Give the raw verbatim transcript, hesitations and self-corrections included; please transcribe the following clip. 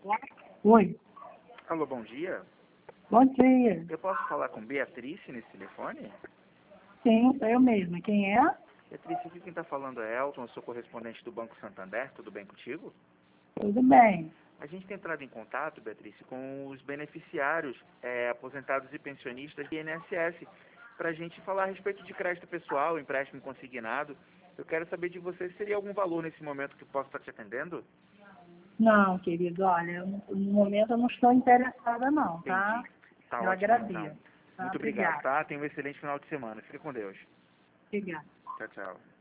Oi, Alô, bom dia. bom dia. Eu posso falar com Beatriz nesse telefone? Sim, sou eu mesma. Quem é? Beatriz, aqui quem está falando é Elton, eu sou correspondente do Banco Santander, tudo bem contigo? Tudo bem. A gente tem entrado em contato, Beatriz, com os beneficiários é, aposentados e pensionistas do I N S S, para a gente falar a respeito de crédito pessoal, empréstimo consignado. Eu quero saber de você se teria algum valor nesse momento que possa estar te atendendo? Não, querido, olha, eu não- no momento eu não estou interessada não, tá? Entendi. Tá Eu ótimo, então. agradeço. Tá? Muito obrigado, Obrigada. tá? Tenha um excelente final de semana. Fica com Deus. Obrigada. Tchau, tchau.